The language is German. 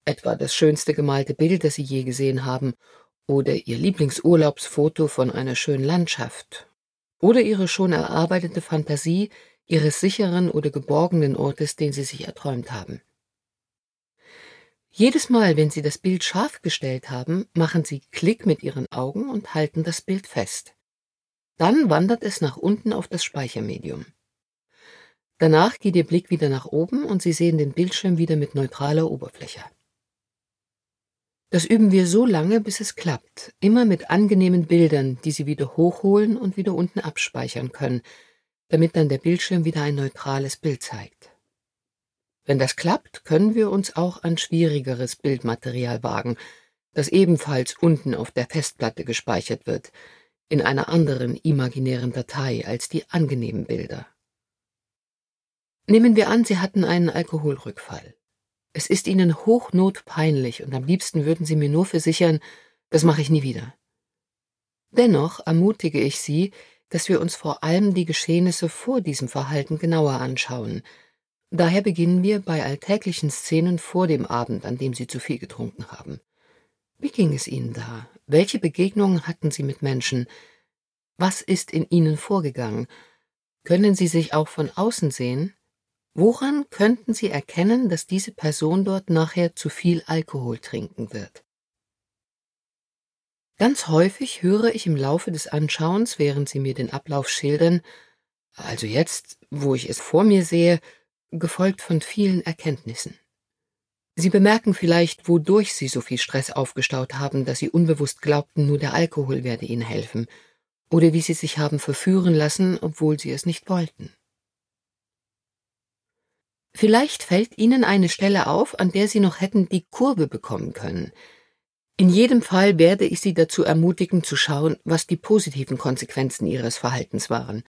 etwa das schönste gemalte Bild, das Sie je gesehen haben, oder Ihr Lieblingsurlaubsfoto von einer schönen Landschaft, oder Ihre schon erarbeitete Fantasie Ihres sicheren oder geborgenen Ortes, den Sie sich erträumt haben. Jedes Mal, wenn Sie das Bild scharf gestellt haben, machen Sie Klick mit Ihren Augen und halten das Bild fest. Dann wandert es nach unten auf das Speichermedium. Danach geht Ihr Blick wieder nach oben und Sie sehen den Bildschirm wieder mit neutraler Oberfläche. Das üben wir so lange, bis es klappt, immer mit angenehmen Bildern, die Sie wieder hochholen und wieder unten abspeichern können, damit dann der Bildschirm wieder ein neutrales Bild zeigt. Wenn das klappt, können wir uns auch an schwierigeres Bildmaterial wagen, das ebenfalls unten auf der Festplatte gespeichert wird, in einer anderen imaginären Datei als die angenehmen Bilder. Nehmen wir an, Sie hatten einen Alkoholrückfall. Es ist Ihnen hochnotpeinlich und am liebsten würden Sie mir nur versichern, das mache ich nie wieder. Dennoch ermutige ich Sie, dass wir uns vor allem die Geschehnisse vor diesem Verhalten genauer anschauen. Daher beginnen wir bei alltäglichen Szenen vor dem Abend, an dem Sie zu viel getrunken haben. Wie ging es Ihnen da? Welche Begegnungen hatten Sie mit Menschen? Was ist in Ihnen vorgegangen? Können Sie sich auch von außen sehen? Woran könnten Sie erkennen, dass diese Person dort nachher zu viel Alkohol trinken wird? Ganz häufig höre ich im Laufe des Anschauens, während Sie mir den Ablauf schildern, also jetzt, wo ich es vor mir sehe, gefolgt von vielen Erkenntnissen. Sie bemerken vielleicht, wodurch Sie so viel Stress aufgestaut haben, dass Sie unbewusst glaubten, nur der Alkohol werde Ihnen helfen, oder wie Sie sich haben verführen lassen, obwohl Sie es nicht wollten. Vielleicht fällt Ihnen eine Stelle auf, an der Sie noch hätten die Kurve bekommen können. In jedem Fall werde ich Sie dazu ermutigen, zu schauen, was die positiven Konsequenzen Ihres Verhaltens waren.